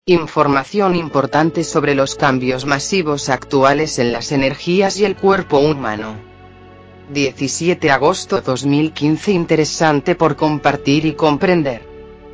Información importante sobre los cambios masivos actuales en las energías y el cuerpo humano. 17 de agosto 2015. Interesante por compartir y comprender.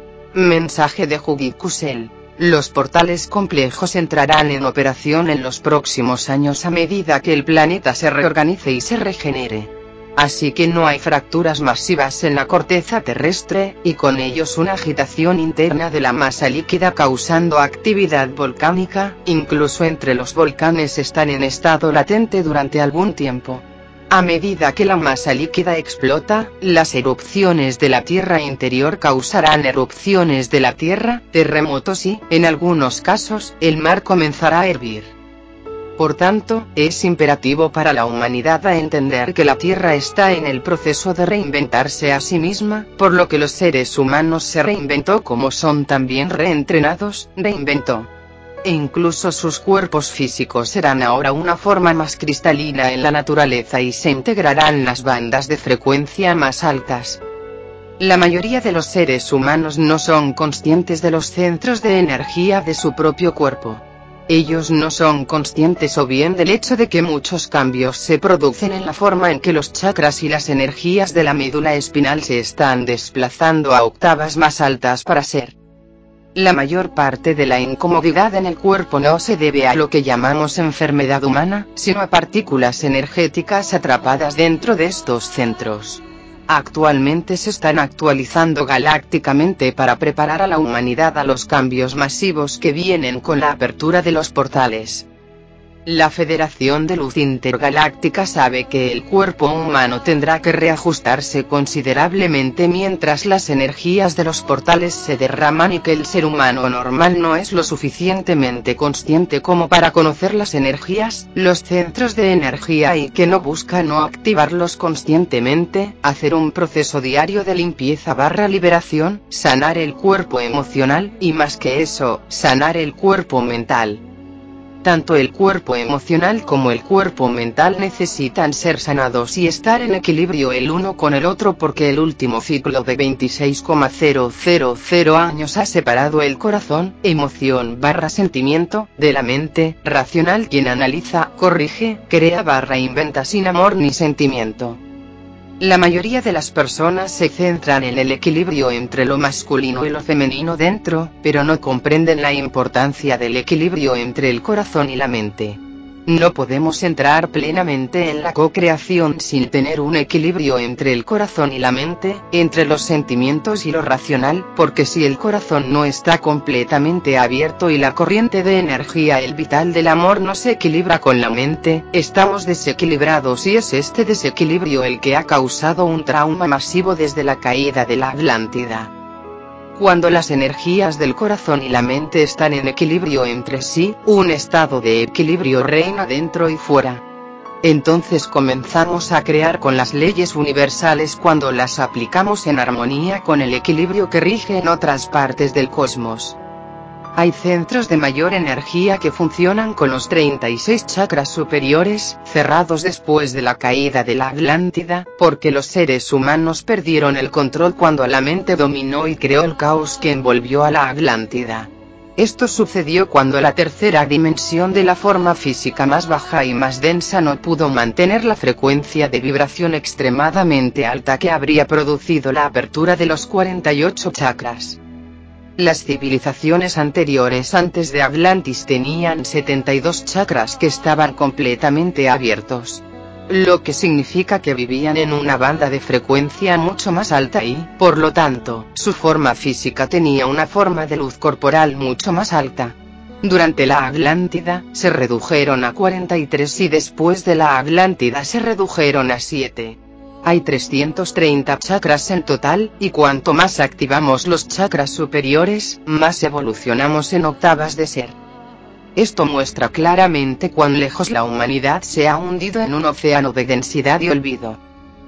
Mensaje de Hugi Kusel. Los portales complejos entrarán en operación en los próximos años a medida que el planeta se reorganice y se regenere. Así que no hay fracturas masivas en la corteza terrestre, y con ellos una agitación interna de la masa líquida causando actividad volcánica, incluso entre los volcanes están en estado latente durante algún tiempo. A medida que la masa líquida explota, las erupciones de la Tierra interior causarán erupciones de la Tierra, terremotos y, en algunos casos, el mar comenzará a hervir. Por tanto, es imperativo para la humanidad a entender que la Tierra está en el proceso de reinventarse a sí misma, por lo que los seres humanos se reinventó como son también reentrenados, reinventó. E incluso sus cuerpos físicos serán ahora una forma más cristalina en la naturaleza y se integrarán las bandas de frecuencia más altas. La mayoría de los seres humanos no son conscientes de los centros de energía de su propio cuerpo. Ellos no son conscientes o bien del hecho de que muchos cambios se producen en la forma en que los chakras y las energías de la médula espinal se están desplazando a octavas más altas para ser. La mayor parte de la incomodidad en el cuerpo no se debe a lo que llamamos enfermedad humana, sino a partículas energéticas atrapadas dentro de estos centros. Actualmente se están actualizando galácticamente para preparar a la humanidad a los cambios masivos que vienen con la apertura de los portales. La Federación de Luz Intergaláctica sabe que el cuerpo humano tendrá que reajustarse considerablemente mientras las energías de los portales se derraman y que el ser humano normal no es lo suficientemente consciente como para conocer las energías, los centros de energía y que no busca no activarlos conscientemente, hacer un proceso diario de limpieza/liberación, sanar el cuerpo emocional, y más que eso, sanar el cuerpo mental. Tanto el cuerpo emocional como el cuerpo mental necesitan ser sanados y estar en equilibrio el uno con el otro porque el último ciclo de 26,000 años ha separado el corazón, emoción/sentimiento, de la mente, racional quien analiza, corrige, crea/inventa sin amor ni sentimiento. La mayoría de las personas se centran en el equilibrio entre lo masculino y lo femenino dentro, pero no comprenden la importancia del equilibrio entre el corazón y la mente. No podemos entrar plenamente en la co-creación sin tener un equilibrio entre el corazón y la mente, entre los sentimientos y lo racional, porque si el corazón no está completamente abierto y la corriente de energía el vital del amor no se equilibra con la mente, estamos desequilibrados y es este desequilibrio el que ha causado un trauma masivo desde la caída de la Atlántida. Cuando las energías del corazón y la mente están en equilibrio entre sí, un estado de equilibrio reina dentro y fuera. Entonces comenzamos a crear con las leyes universales cuando las aplicamos en armonía con el equilibrio que rige en otras partes del cosmos. Hay centros de mayor energía que funcionan con los 36 chakras superiores, cerrados después de la caída de la Atlántida, porque los seres humanos perdieron el control cuando la mente dominó y creó el caos que envolvió a la Atlántida. Esto sucedió cuando la tercera dimensión de la forma física más baja y más densa no pudo mantener la frecuencia de vibración extremadamente alta que habría producido la apertura de los 48 chakras. Las civilizaciones anteriores antes de Atlantis tenían 72 chakras que estaban completamente abiertos. Lo que significa que vivían en una banda de frecuencia mucho más alta y, por lo tanto, su forma física tenía una forma de luz corporal mucho más alta. Durante la Atlántida, se redujeron a 43 y después de la Atlántida se redujeron a 7. Hay 330 chakras en total, y cuanto más activamos los chakras superiores, más evolucionamos en octavas de ser. Esto muestra claramente cuán lejos la humanidad se ha hundido en un océano de densidad y olvido.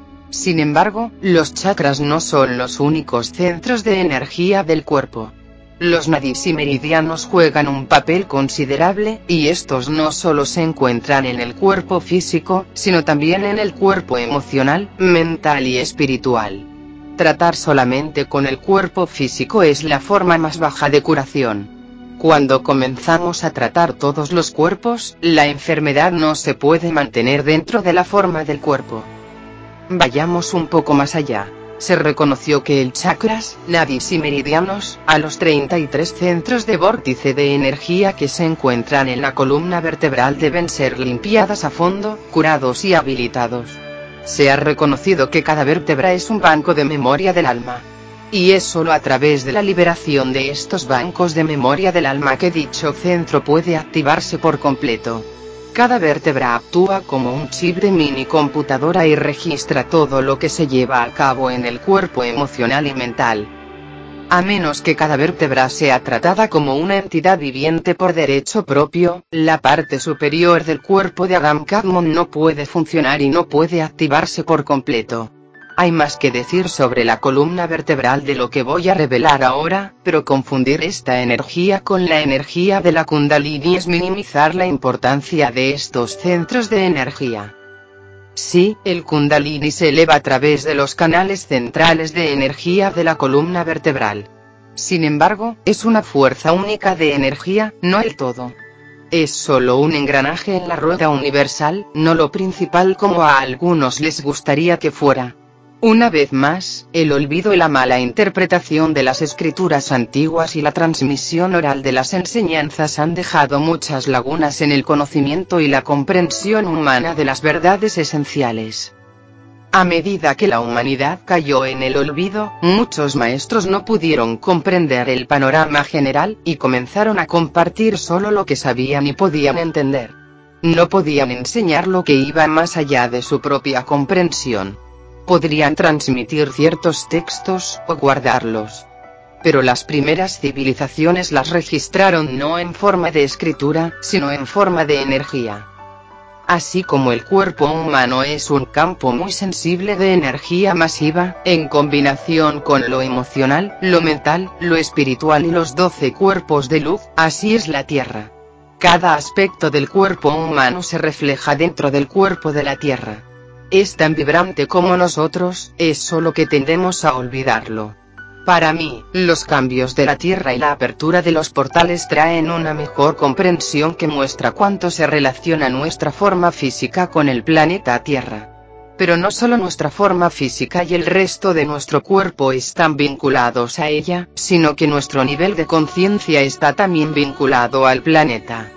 Sin embargo, los chakras no son los únicos centros de energía del cuerpo. Los nadis y meridianos juegan un papel considerable, y estos no solo se encuentran en el cuerpo físico, sino también en el cuerpo emocional, mental y espiritual. Tratar solamente con el cuerpo físico es la forma más baja de curación. Cuando comenzamos a tratar todos los cuerpos, la enfermedad no se puede mantener dentro de la forma del cuerpo. Vayamos un poco más allá. Se reconoció que el chakras, nadis y meridianos, a los 33 centros de vórtice de energía que se encuentran en la columna vertebral deben ser limpiadas a fondo, curados y habilitados. Se ha reconocido que cada vértebra es un banco de memoria del alma. Y es solo a través de la liberación de estos bancos de memoria del alma que dicho centro puede activarse por completo. Cada vértebra actúa como un chip de mini computadora y registra todo lo que se lleva a cabo en el cuerpo emocional y mental. A menos que cada vértebra sea tratada como una entidad viviente por derecho propio, la parte superior del cuerpo de Adam Kadmon no puede funcionar y no puede activarse por completo. Hay más que decir sobre la columna vertebral de lo que voy a revelar ahora, pero confundir esta energía con la energía de la Kundalini es minimizar la importancia de estos centros de energía. Sí, el Kundalini se eleva a través de los canales centrales de energía de la columna vertebral. Sin embargo, es una fuerza única de energía, no el todo. Es solo un engranaje en la rueda universal, no lo principal como a algunos les gustaría que fuera. Una vez más, el olvido y la mala interpretación de las escrituras antiguas y la transmisión oral de las enseñanzas han dejado muchas lagunas en el conocimiento y la comprensión humana de las verdades esenciales. A medida que la humanidad cayó en el olvido, muchos maestros no pudieron comprender el panorama general, y comenzaron a compartir solo lo que sabían y podían entender. No podían enseñar lo que iba más allá de su propia comprensión. Podrían transmitir ciertos textos, o guardarlos. Pero las primeras civilizaciones las registraron no en forma de escritura, sino en forma de energía. Así como el cuerpo humano es un campo muy sensible de energía masiva, en combinación con lo emocional, lo mental, lo espiritual y los 12 cuerpos de luz, así es la Tierra. Cada aspecto del cuerpo humano se refleja dentro del cuerpo de la Tierra. Es tan vibrante como nosotros, es solo que tendemos a olvidarlo. Para mí, los cambios de la Tierra y la apertura de los portales traen una mejor comprensión que muestra cuánto se relaciona nuestra forma física con el planeta Tierra. Pero no solo nuestra forma física y el resto de nuestro cuerpo están vinculados a ella, sino que nuestro nivel de conciencia está también vinculado al planeta.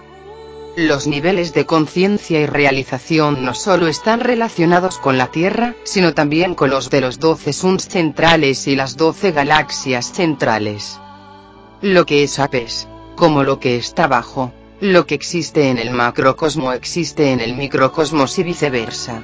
Los niveles de conciencia y realización no solo están relacionados con la Tierra, sino también con los de los 12 suns centrales y las 12 galaxias centrales. Lo que es Apes, como lo que está abajo, lo que existe en el macrocosmo existe en el microcosmos y viceversa.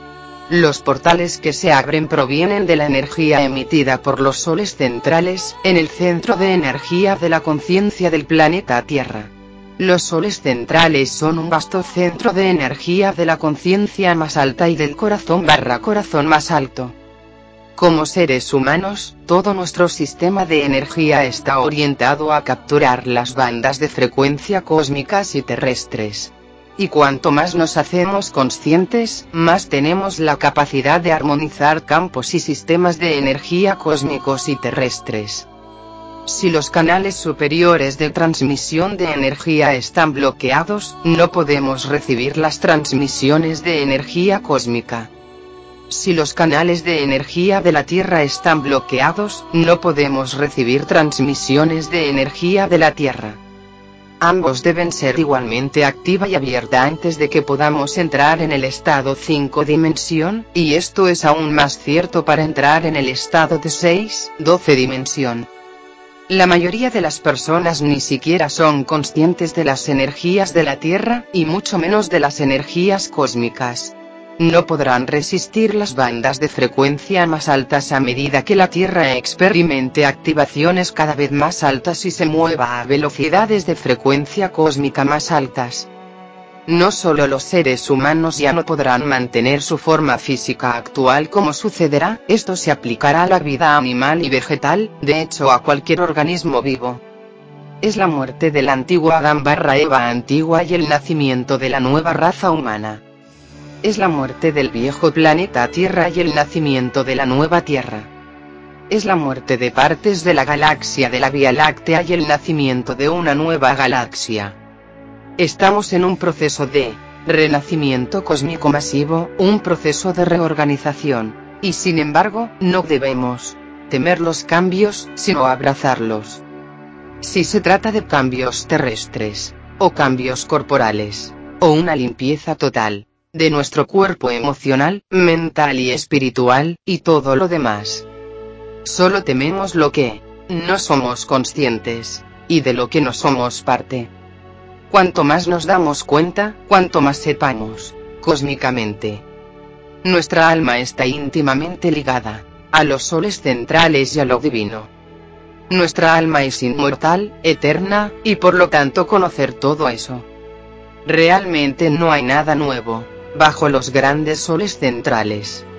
Los portales que se abren provienen de la energía emitida por los soles centrales, en el centro de energía de la conciencia del planeta Tierra. Los soles centrales son un vasto centro de energía de la conciencia más alta y del corazón más alto. Como seres humanos, todo nuestro sistema de energía está orientado a capturar las bandas de frecuencia cósmicas y terrestres. Y cuanto más nos hacemos conscientes, más tenemos la capacidad de armonizar campos y sistemas de energía cósmicos y terrestres. Si los canales superiores de transmisión de energía están bloqueados, no podemos recibir las transmisiones de energía cósmica. Si los canales de energía de la Tierra están bloqueados, no podemos recibir transmisiones de energía de la Tierra. Ambos deben ser igualmente activa y abierta antes de que podamos entrar en el estado 5 dimensión, y esto es aún más cierto para entrar en el estado de 6-12 dimensión. La mayoría de las personas ni siquiera son conscientes de las energías de la Tierra, y mucho menos de las energías cósmicas. No podrán resistir las bandas de frecuencia más altas a medida que la Tierra experimente activaciones cada vez más altas y se mueva a velocidades de frecuencia cósmica más altas. No solo los seres humanos ya no podrán mantener su forma física actual como sucederá, esto se aplicará a la vida animal y vegetal, de hecho a cualquier organismo vivo. Es la muerte del antiguo Adán/Eva antigua y el nacimiento de la nueva raza humana. Es la muerte del viejo planeta Tierra y el nacimiento de la nueva Tierra. es la muerte de partes de la galaxia de la Vía Láctea y el nacimiento de una nueva galaxia. Estamos en un proceso de renacimiento cósmico masivo, un proceso de reorganización, y sin embargo, no debemos temer los cambios, sino abrazarlos. Si se trata de cambios terrestres, o cambios corporales, o una limpieza total de nuestro cuerpo emocional, mental y espiritual, y todo lo demás. Solo tememos lo que no somos conscientes, y de lo que no somos parte. Cuanto más nos damos cuenta, cuanto más sepamos, cósmicamente. Nuestra alma está íntimamente ligada a los soles centrales y a lo divino. Nuestra alma es inmortal, eterna, y por lo tanto conocer todo eso. Realmente no hay nada nuevo bajo los grandes soles centrales.